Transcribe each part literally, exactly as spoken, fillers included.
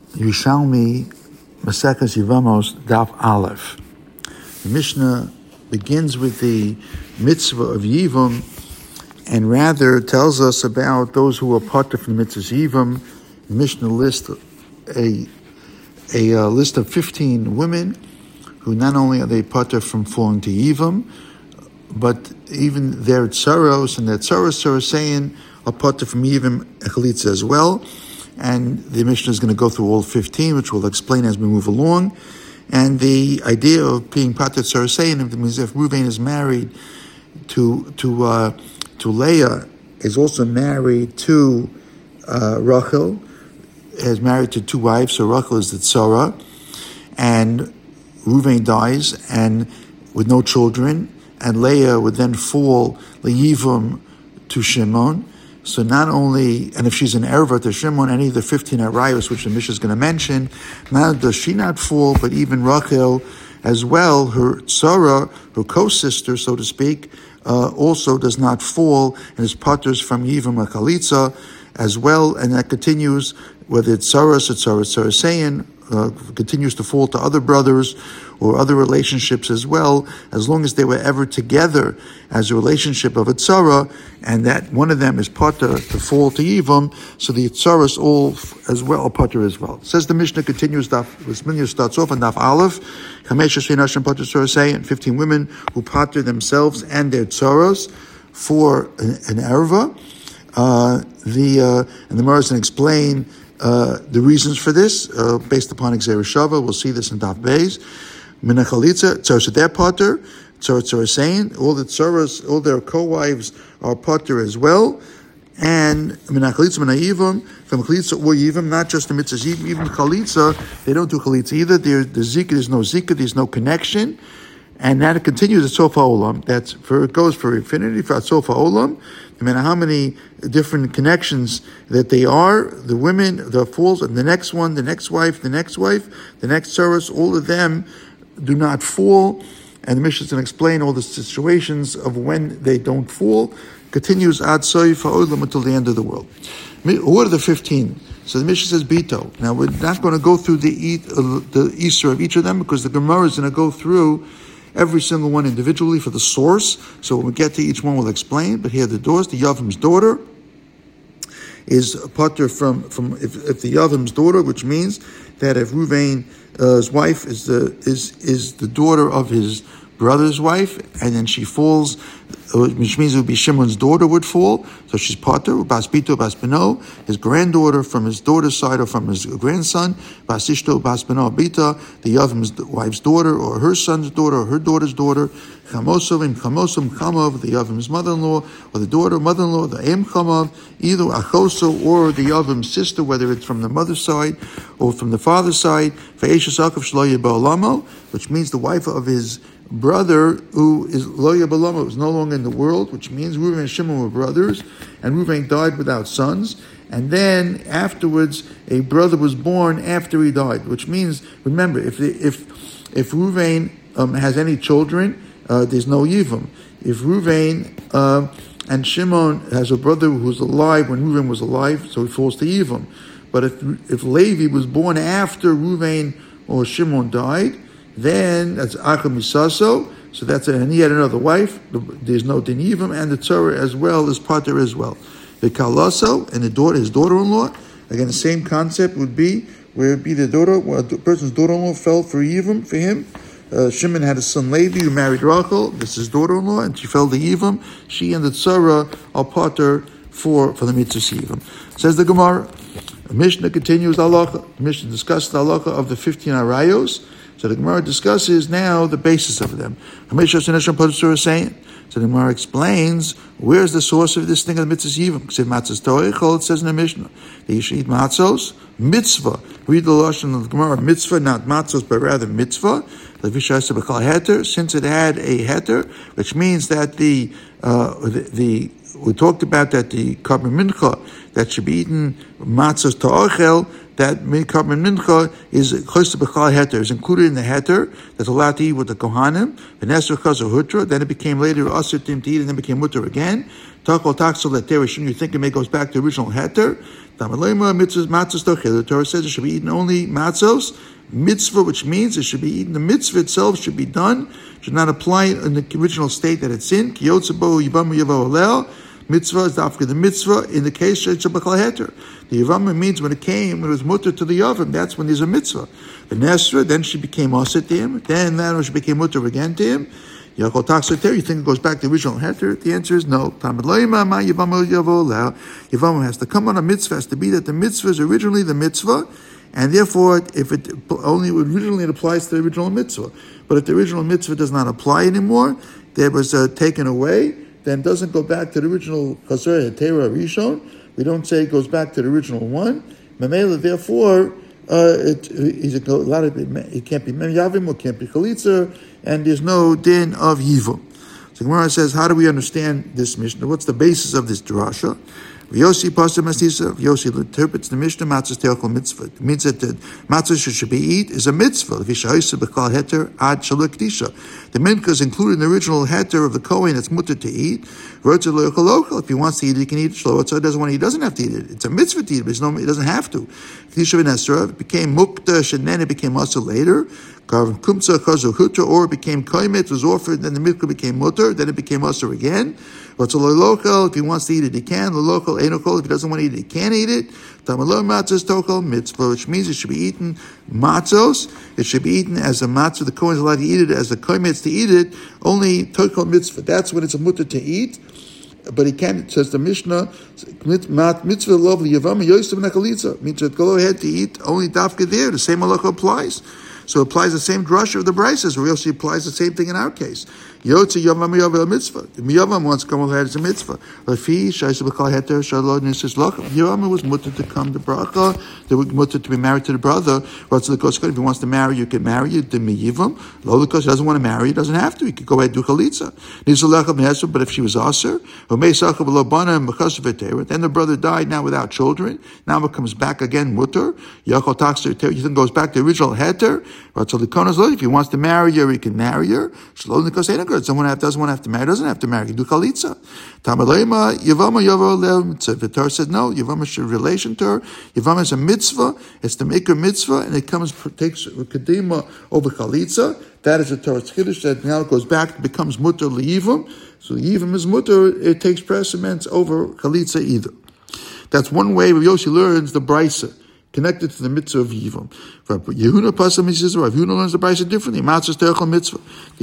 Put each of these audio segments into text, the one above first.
Yerushalmi, Maseches Yevamos, Daf Aleph. The Mishnah begins with the mitzvah of Yivam, and rather tells us about those who are part of the mitzvah Yivam. The Mishnah lists a, a, a list of fifteen women who not only are they part from falling to Yivam, but even their tzaros and their tzaros are saying are part from Yivam Echalitza as well. And the Mishnah is going to go through all fifteen, which we'll explain as we move along. And the idea of being Pater Tzarasein means if Reuven is married to to uh, to Leah, is also married to uh, Rachel, is married to two wives. So Rachel is the Tzara, and Reuven dies and with no children, and Leah would then fall Leyivam to Shimon. So not only, and if she's an erva to Shimon, any of the fifteen arayos, which the Mishnah is going to mention, not does she not fall, but even Rachel as well, her tzara, her co-sister, so to speak, uh, also does not fall, and is partners from Yivam Chalitza as well, and that continues, whether it's tzaras or tzaras tzarasein, uh, continues to fall to other brothers or other relationships as well, as long as they were ever together as a relationship of a tzara, and that one of them is pater to fall to Yivam, so the tzaras all as well are pater as well. Says the Mishnah, continues, Daf, this Mishnah starts off on Daf Aleph, and fifteen women who pater themselves and their tzaras for an, an erva. Uh, the uh, and the Gemara is going to explain uh, the reasons for this uh, based upon Xer Shava. We'll see this in Daf Beis. Minachalitza, tzaras their pater, tzaras are saying all the tzaras, all their co-wives are pater as well, and minachalitza minayivam from chalitza or yivam, not just the mitzvahs, even chalitza, they don't do chalitza either. There, the zika, there's no zika, there's no connection, and that it continues at sofa olam. That's for it goes for infinity for sofa olam. No matter how many different connections that they are, the women, the fools, and the next one, the next wife, the next wife, the next tzaras, all of them do not fall, and the Mishnah is going to explain all the situations of when they don't fall. Continues ad soif ha'olam until the end of the world. Who are the fifteen? So the Mishnah says bito. Now we're not going to go through the eat, uh, the Easter of each of them, because the Gemara is going to go through every single one individually for the source. So when we get to each one, we'll explain. But here the doors, the Yavim's daughter is a pater from from if, if the Yavim's daughter, which means that if Reuven Uh, his wife is the is is the daughter of his brother's wife, and then she falls, which means it would be Shimon's daughter would fall. So she's pater, bas bito, bas beno, his granddaughter from his daughter's side or from his grandson, bas ishto, bas beno, bita, the Yavim's wife's daughter or her son's daughter or her daughter's daughter, chamosovim, chamosum, chamav, the Yavim's mother-in-law or the daughter, mother-in-law, the em chamav, either achoso or the Yavim's sister, whether it's from the mother's side or from the father's side, ve'eshes akav shlo yeba'olamo, which means the wife of his brother who is lo yabalama, is no longer in the world, which means Reuven and Shimon were brothers, and Reuven died without sons, and then afterwards a brother was born after he died, which means, remember, if the, if if Reuven um, has any children, uh, there's no Yivam. If Reuven uh, and Shimon has a brother who's alive when Reuven was alive, so he falls to Yivam. But if if Levi was born after Reuven or Shimon died, then that's Acham Misaso, so that's it, and he had another wife, there's no Din Yivam, and the Tzara as well is pater as well. The Kalaso, and the daughter, his daughter-in-law, again the same concept would be, where it would be the daughter, well, the person's daughter-in-law fell for Yivam, for him. Uh, Shimon had a son Levi who married Rachel, this is his daughter-in-law, and she fell to Yivam. She and the Tzara are pater for, for the mitzvah Yivam. Says the Gemara, the Mishnah continues the halacha, the Mishnah discusses the halacha of the fifteen arayos. So the Gemara discusses now the basis of them. So the Gemara explains, where's the source of this thing of the mitzvah Yivam? It says in the Mishnah, that you should eat matzos, mitzvah. Read the lashon of the Gemara, mitzvah, not matzos, but rather mitzvah. Since it had a heter, which means that the, uh, the, the we talked about that the carbon mincha that should be eaten matzos ta'achel, that Karban Mincha is close to Bechal Heter, is included in the Heter that's allowed to eat with the Kohanim. V'nesra Chazer Hutra. Then it became later Asur Tim to eat, and then became Mutter again. Takol Taksel Heter. Shouldn't you think it may goes back to the original Heter? Tamalema Mitzvahs Matzos Tochel. The Torah says it should be eaten only matzos. Mitzvah, which means it should be eaten. The mitzvah itself should be done. Should not apply in the original state that it's in. Kiyotzabo Yibamu Yavo Alel. Mitzvah is after the mitzvah in the case of Bechal Heter. The Yavama means when it came, when it was mutter to the Yavam, that's when there's a mitzvah. The Nesra, then she became Aser to him. Then that she became mutter again to him. Yakol Taksater, you think it goes back to the original Heter? The answer is no. Yavama has to come on a mitzvah, has to be that the mitzvah is originally the mitzvah, and therefore, if it only originally it applies to the original mitzvah. But if the original mitzvah does not apply anymore, there was uh, taken away, then doesn't go back to the original Chaser Hetera Rishon. We don't say it goes back to the original one. Mamela, therefore, uh, it, he's a, a lot of it, it can't be Mem Yavim or can't be Chalitza, and there's no din of Yivum. So Gemara says, how do we understand this Mishnah? What's the basis of this drasha? Yosi Pastor Masisa, Yosi interprets the Mishnah, Matzah's Teochel Mitzvah. It means that the Matzah should be eat is a mitzvah. The mincha is included in the original heter of the Kohen that's mutter to eat. If he wants to eat it, he can eat it. If he doesn't want to eat, he doesn't have to eat it. It's a mitzvah to eat it, but no, he doesn't have to. It became mukdash, and then it became also later. Or it became koimet, was offered, then the mikvah became mutter, then it became usher again. If he wants to eat it, he can. The local enokol, if he doesn't want to eat it, he can't eat it. Tamalor matzos tochel mitzvah, which means it should be eaten matzos. It should be eaten as a matzah. The kohen is allowed to eat it as the koimet's to eat it. Only tochel mitzvah. That's when it's a mutter to eat. But he can't. It says the Mishnah, mitzvah love liyavama yosef nachalitza. Means that go ahead to eat only dafka there. The same halacha applies. So it applies the same drush of the Brises, where also applies the same thing in our case. Yotze Yavam Yavam mitzvah. The Yavam wants to come ahead as a mitzvah. Lafi Shaisa B'Kal Heter Shalom Nisus Lachem. Yavam was mutter to come to bracha. They were mutter to be married to the brother. What's the kosh? If he wants to marry, you can marry you. The Miyivam. Lo the kosh doesn't want to marry. He doesn't have to. He could go ahead and do chalitza. Nisus Lachem Nesher. But if she was aser, Homei Sachav Lobana and Mechashav Etera. Then the brother died now without children. Now it comes back again mutter. Yachol Taxer Etera. You think goes back to the original heter. If he wants to marry her, he can marry her. Someone doesn't want to have to marry, doesn't have to marry. He can do chalitza. Tamalema, Yavama Yavama. The Torah says no. Yavama should relation to her. Yavama is a mitzvah. It's to make her mitzvah, and it comes takes kedima over chalitza. That is the Torah's chiddush. That now it goes back, becomes mutter liyivam. So the yivam is mutter. It takes precedence over chalitza either. That's one way Rav Yossi learns the brisa, connected to the mitzvah of Yivam. Yehuda Pasam says, Rav Yehuda learns the brisa differently. Matzah Teochel mitzvah. The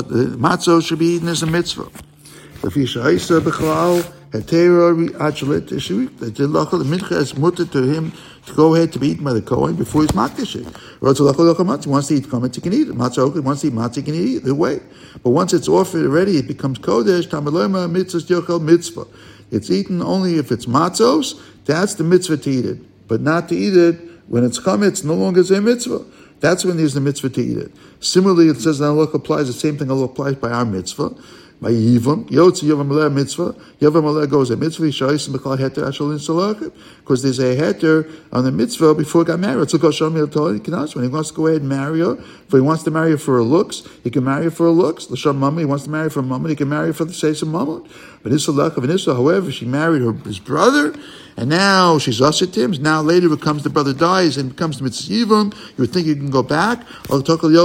matzah should be eaten as a mitzvah. The Fishaisa Bechal Hetera Achelet Teshuvik. The mincha is mutter to him to go ahead to be eaten by the Kohen before he's makdish it. He wants to eat chometz, he can eat it. Matzah he wants to eat matzah, he can eat it. The way, but once it's offered already, it becomes kodesh. Tamaloma mitzvah Teochel mitzvah. It's eaten only if it's matzos. That's the mitzvah to eat it. But not to eat it when it's chametz, no longer is a mitzvah. That's when there's the mitzvah to eat it. Similarly, it says that Allah applies the same thing Allah applies by our mitzvah. By Yivam, Yotzi Yavam Aleh mitzvah, Yavam Aleh goes a mitzvah, Yishayis B'Kal Heter Ashol in Salachim, because there's a heter on the mitzvah before he got married. So when he wants to go ahead and marry her, if he wants to marry her for her looks, he can marry her for her looks. L'sham Mammon, he wants to marry her for Mammon, he can marry her for the sake of Mammon. But Isalach of Anissa, however, she married her his brother, and now she's usher to him. Now later it comes the brother dies and becomes the mitzvah Yivam. You would think you can go back. No,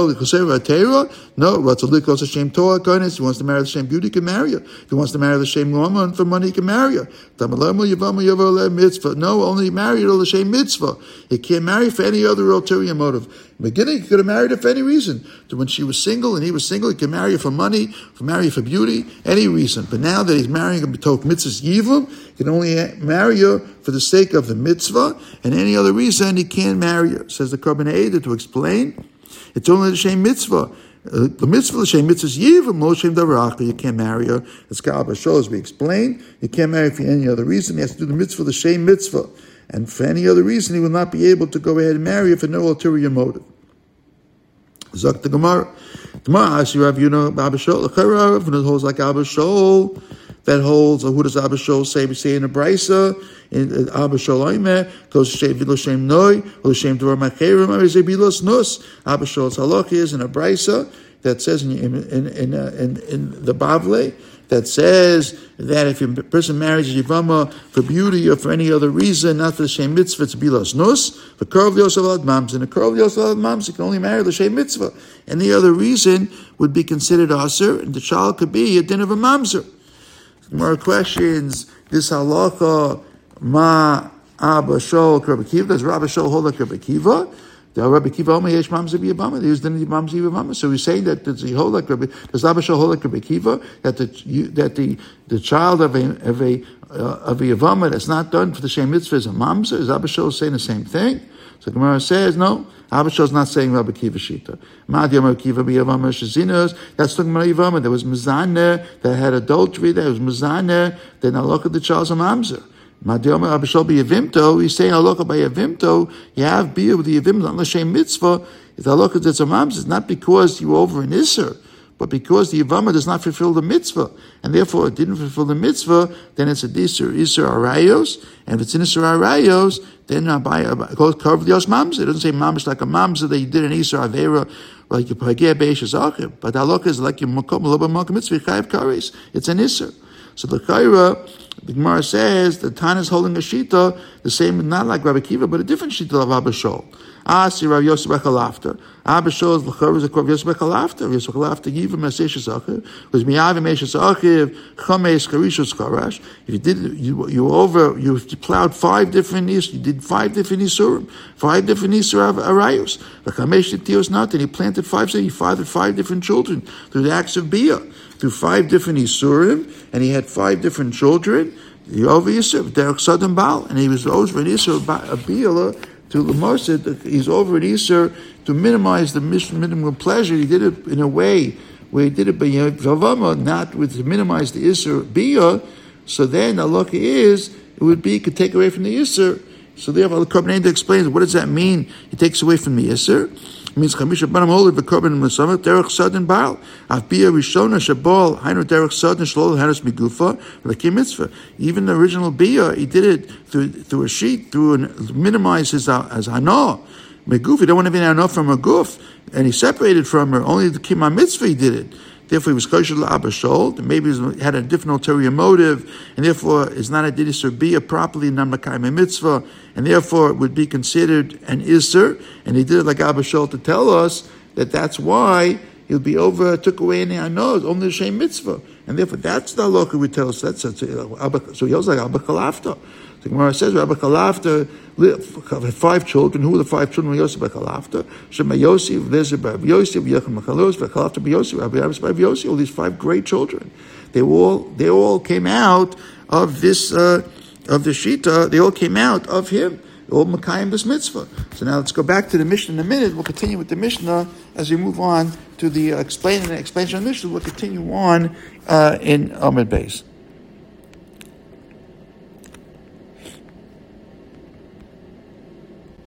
Ratzalik also Shem Torah Kohenes. He wants to marry the same beauty, he can marry her. If he wants to marry the same woman for money, he can marry her. No, only marry her the same mitzvah. He can't marry for any other ulterior motive. In the beginning, he could have married her for any reason. So when she was single and he was single, he could marry her for money, for marry her for beauty, any reason. But now that he's marrying her b'tok mitzvahs yivam, he can only marry her for the sake of the mitzvah, and any other reason he can't marry her. Says the Karban Eidah to explain, it's only the same mitzvah. Uh, the mitzvah, the same mitzvah is yivam, lo shem davarach. You can't marry her. As Kabbalah shows, we explain, you can't marry her for any other reason. He has to do the mitzvah, the same mitzvah. And for any other reason, he will not be able to go ahead and marry her for no ulterior motive. Zok the Gemara. Gemara asks Rav Yuna Abba Shaul. Rav Yuna holds like Abba Shaul that holds, who does Abba Shol say? We say in a Brisa, in Abba Shol Oimeh, goes to Shem Vilo Shem Noi, or Shem Dvar Macherim, or Shem Bilos Nus. Abba Shol's halach is in a Brisa that says in in in, uh, in, in the Bavle, that says that if a person marries a Yivama for beauty or for any other reason, not for the Shem Mitzvah, it's Bilos Nus, for Karov Yosef Ad Mams, and a Karov Yosef Ad Mams, you can only marry the Shem Mitzvah. Any other reason would be considered Aser, and the child could be a din of a Mamzer. More questions. This halacha, ma Abba Shol Rabbi Kiva. Does Rabbi Shol hold like Rabbi Kiva? The Rabbi Kiva only yesh mamzer b'yavama. There's the mamzer b'yavama. So he's saying that does he hold like Rabbi? Does Abba Shol hold like Rabbi Kiva? That the you, that the the child of a of a uh, of a yavama that's not done for the same mitzvah is a mamzer. Is Abba Shol saying the same thing? So Gemara says no. Abba Shol is not saying Rabbi Kiva shita. Ma'ad Rabbi Kiva b'yavama shezinos. That's talking about yavama. There was mizaneh that had adultery. There was mizaneh. Then I look at the child's a mamzer. Ma'ad Abba Shol b'yavimto. He's saying I look at by yavimto. You have biyah with the yavimto on the same mitzvah. If I look at it's a mamzer, it's not because you were over an isser, but because the Yavama does not fulfill the mitzvah, and therefore it didn't fulfill the mitzvah, then it's a Isser, Isser Arayos, and if it's an Isser Arayos, then it goes cover the Yos Mamza. It doesn't say Mamza like a Mamza that you did an Isser Avera, like you Pageh Beish Achim, but Halakha is like your Makom, Loba Makom Mitzvah, Chayav Kares. It's an Isser. So the Chaira, the Gemara says, the Tan is holding a Shita, the same, not like Rabbi Kiva, but a different Shita of Abba Shol. Ah, see Rav Yosef Bechalafter. Abba Shol is l'chor is a Rav Yosef Bechalafter. Yosef Bechalafter Yivam Maseish Zachiv was Miyav Meshes Zachiv Chameis Karishos Karash. If you did, you you over, you plowed five different is, you did five different isurim, five different isur arayos. The Chameis Tios not, and he planted five. So he fathered five different children through the acts of Bia, through five different isurim, and he had five different children. The over Yisur, Derek Sodom Baal, and he was over an Isur of Bia. To Lamar said that he's over at Easter to minimize the minimum pleasure. He did it in a way where he did it by Yavama, not with to minimize the Easter Bia. So then the luck is it would be could take away from the Easter. So therefore the Korban explains what does that mean? He takes away from the Easter. It means Chamisha Banam Holy V'Korban L'Samach Derech Sadin Baal Af Bia Rishona Shabal Hainu Derech Sadin Shlol Hanas Migufa L'Kim Mitzvah. Even the original Bia, he did it through through a sheet, through an minimize his uh, as Hana Meguf. He don't want to be Hana from a Guf, and he separated from her. Only the Kima Mitzvah he did it. Therefore, he was kosher l'Abba Shol. Maybe he had a different ulterior motive, and therefore is not a didis or bia properly namakaim mitzvah, and therefore it would be considered an iser. And he did it like Abba Shol to tell us that that's why he'll be over, took away any anos, only the same mitzvah, and therefore that's the halacha we tell us. That's, that's so he was like Abba Kalafta. The Gemara says Rabbi Kalafta had five children. Who were the five children of Yosef by Kalafta? Shema Yosef, Lezer by Yosef, Yechon Machalos, by Kalafta by Yosef, Rabbi Abbas by Yosef. All these five great children. They all they all came out of this uh, of the Shita. They all came out of him. They all Makayim this mitzvah. So now let's go back to the Mishnah in a minute. We'll continue with the Mishnah as we move on to the uh, explaining and explanation of the Mishnah. We'll continue on uh, in Amud Beis.